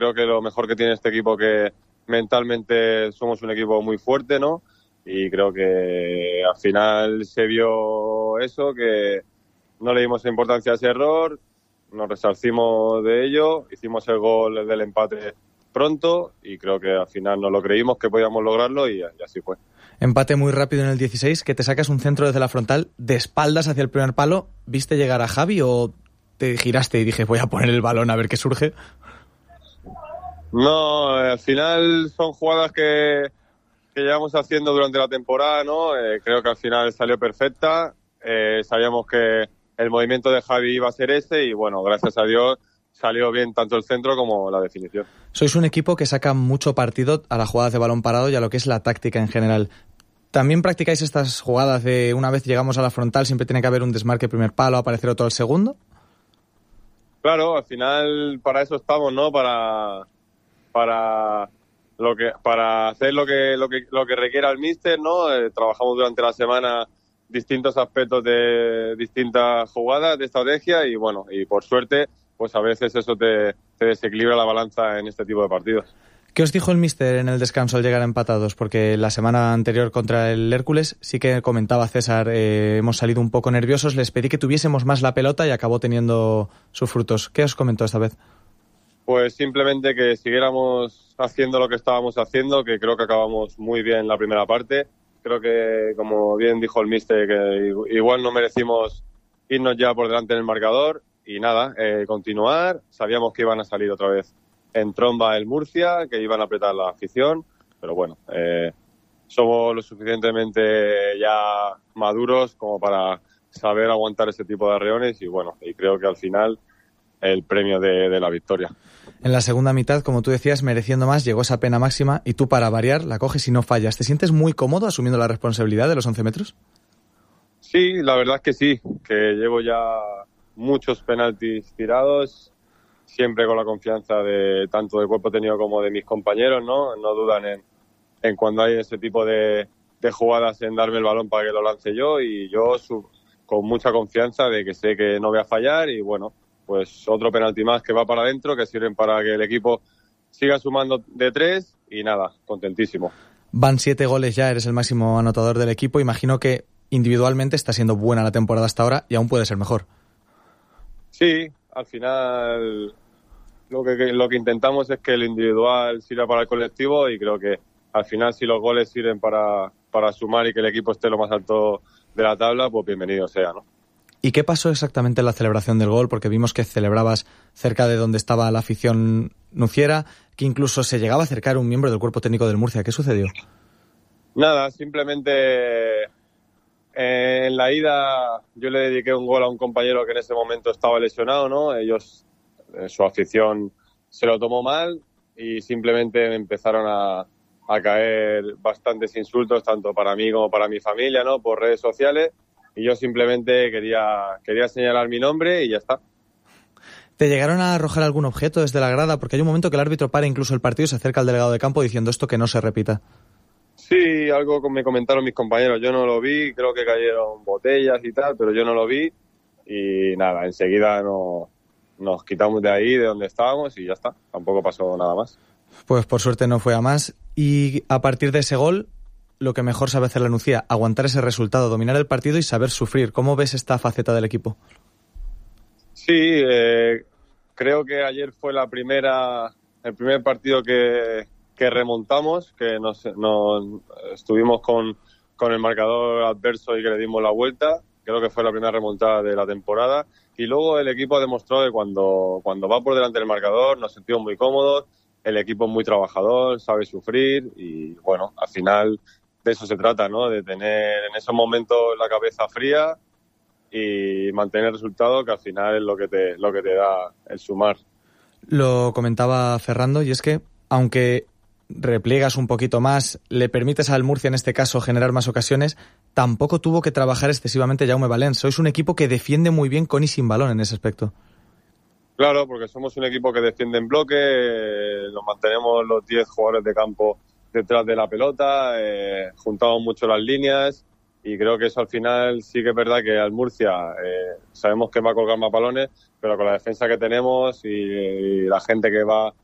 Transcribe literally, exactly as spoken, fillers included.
creo que lo mejor que tiene este equipo que mentalmente somos un equipo muy fuerte, ¿no? Y creo que al final se vio eso, que no le dimos importancia a ese error, nos resarcimos de ello, hicimos el gol del empate pronto y creo que al final nos lo creímos que podíamos lograrlo y, y así fue. Empate muy rápido en el dieciséis, que te sacas un centro desde la frontal de espaldas hacia el primer palo. ¿Viste llegar a Javi o te giraste y dije voy a poner el balón a ver qué surge? No, al final son jugadas que, que llevamos haciendo durante la temporada, ¿no? Eh, creo que al final salió perfecta. Eh, sabíamos que el movimiento de Javi iba a ser ese y bueno, gracias a Dios salió bien tanto el centro como la definición. Sois un equipo que saca mucho partido a las jugadas de balón parado y a lo que es la táctica en general. ¿También practicáis estas jugadas de una vez llegamos a la frontal siempre tiene que haber un desmarque primer palo, aparecer otro al segundo? Claro, al final para eso estamos, ¿no? Para para lo que para hacer lo que lo que lo que requiera el míster, ¿no? Eh, trabajamos durante la semana distintos aspectos de distintas jugadas de estrategia y bueno, y por suerte pues a veces eso te, te desequilibra la balanza en este tipo de partidos. ¿Qué os dijo el míster en el descanso al llegar empatados? Porque la semana anterior contra el Hércules sí que comentaba César, eh, hemos salido un poco nerviosos, les pedí que tuviésemos más la pelota y acabó teniendo sus frutos. ¿Qué os comentó esta vez? Pues simplemente que siguiéramos haciendo lo que estábamos haciendo, que creo que acabamos muy bien la primera parte. Creo que, como bien dijo el míster, que igual no merecimos irnos ya por delante en el marcador y nada, eh, continuar. Sabíamos que iban a salir otra vez en tromba el Murcia, que iban a apretar la afición, pero bueno, eh, somos lo suficientemente ya maduros como para saber aguantar ese tipo de arreones y bueno, y creo que al final el premio de, de la victoria. En la segunda mitad, como tú decías, mereciendo más, llegó esa pena máxima y tú para variar la coges y no fallas. ¿Te sientes muy cómodo asumiendo la responsabilidad de los once metros? Sí, la verdad es que sí, que llevo ya muchos penaltis tirados, siempre con la confianza de tanto del cuerpo técnico como de mis compañeros, ¿no? No dudan en, en cuando hay ese tipo de, de jugadas en darme el balón para que lo lance yo y yo su, con mucha confianza de que sé que no voy a fallar y bueno, pues otro penalti más que va para adentro, que sirven para que el equipo siga sumando de tres y nada, contentísimo. Van siete goles ya, eres el máximo anotador del equipo. Imagino que individualmente está siendo buena la temporada hasta ahora y aún puede ser mejor. Sí, al final lo que, lo que intentamos es que el individual sirva para el colectivo y creo que al final si los goles sirven para, para sumar y que el equipo esté lo más alto de la tabla, pues bienvenido sea, ¿no? ¿Y qué pasó exactamente en la celebración del gol? Porque vimos que celebrabas cerca de donde estaba la afición nuciera, que incluso se llegaba a acercar un miembro del cuerpo técnico del Murcia. ¿Qué sucedió? Nada, simplemente eh, en la ida yo le dediqué un gol a un compañero que en ese momento estaba lesionado, ¿no? Ellos, eh, su afición se lo tomó mal y simplemente me empezaron a, a caer bastantes insultos, tanto para mí como para mi familia, ¿no? Por redes sociales. Y yo simplemente quería, quería señalar mi nombre y ya está. ¿Te llegaron a arrojar algún objeto desde la grada? Porque hay un momento que el árbitro para incluso el partido y se acerca al delegado de campo diciendo esto que no se repita. Sí, algo que me comentaron mis compañeros. Yo no lo vi, creo que cayeron botellas y tal, pero yo no lo vi. Y nada, enseguida no, nos quitamos de ahí, de donde estábamos y ya está. Tampoco pasó nada más. Pues por suerte no fue a más. Y a partir de ese gol, lo que mejor sabe hacer la Nucía, aguantar ese resultado, dominar el partido y saber sufrir. ¿Cómo ves esta faceta del equipo? Sí, eh, creo que ayer fue la primera, el primer partido que, que remontamos, que nos, nos estuvimos con, con el marcador adverso y que le dimos la vuelta. Creo que fue la primera remontada de la temporada. Y luego el equipo demostró que cuando, cuando va por delante del marcador nos sentimos muy cómodos. El equipo es muy trabajador, sabe sufrir y bueno, al final de eso se trata, ¿no? De tener en esos momentos la cabeza fría y mantener el resultado, que al final es lo que te, lo que te da el sumar. Lo comentaba Ferrando, y es que, aunque repliegas un poquito más, le permites al Murcia, en este caso, generar más ocasiones, tampoco tuvo que trabajar excesivamente Jaume Valens. Sois un equipo que defiende muy bien con y sin balón en ese aspecto. Claro, porque somos un equipo que defiende en bloque, eh, nos mantenemos los diez jugadores de campo detrás de la pelota, eh, juntamos mucho las líneas y creo que eso al final sí que es verdad que al Murcia eh, sabemos que va a colgar más balones, pero con la defensa que tenemos y, y la gente que va